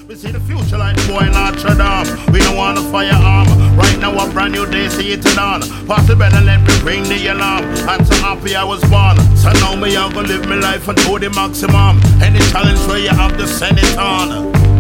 We see the future like the boy in Notre Dame. We don't want a firearm. Right now a brand new day, see it on. Pass the bed and let me ring the alarm. I'm so happy I was born. So now me I'm gonna live my life until the maximum. Any challenge where you have to send it on.